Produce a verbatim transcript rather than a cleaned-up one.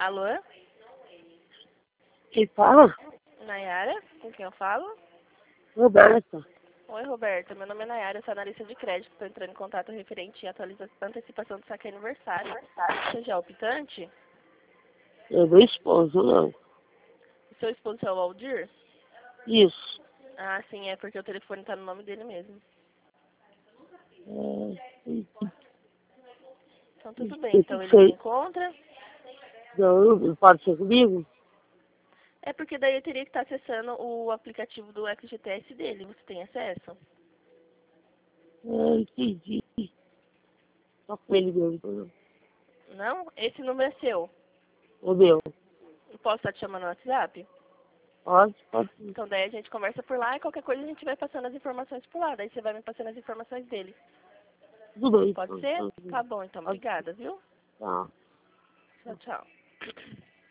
Alô? Quem fala? Nayara? Com quem eu falo? Roberta. Oi, Roberta. Meu nome é Nayara, eu sou analista de crédito. Estou entrando em contato referente à atualização, antecipação do saque aniversário. Você já é optante? É meu esposo, não. O seu esposo é o Aldir? Isso. Ah, sim, é porque o telefone está no nome dele mesmo. É, Então, tudo bem. esse Então, ele se sei. encontra. Não, não pode ser comigo? É porque daí eu teria que estar acessando o aplicativo do X G T S dele. Você tem acesso? É, entendi. Só com ele mesmo. Não. Não? Esse número é seu. É meu. Eu posso estar te chamando no WhatsApp? Pode, pode sim. Então, daí a gente conversa por lá e qualquer coisa a gente vai passando as informações por lá. Daí você vai me passando as informações dele. Tudo bem. Pode Pode, ser? pode, Tá bom, então. pode. Obrigada, viu? Tá. Tchau, tchau.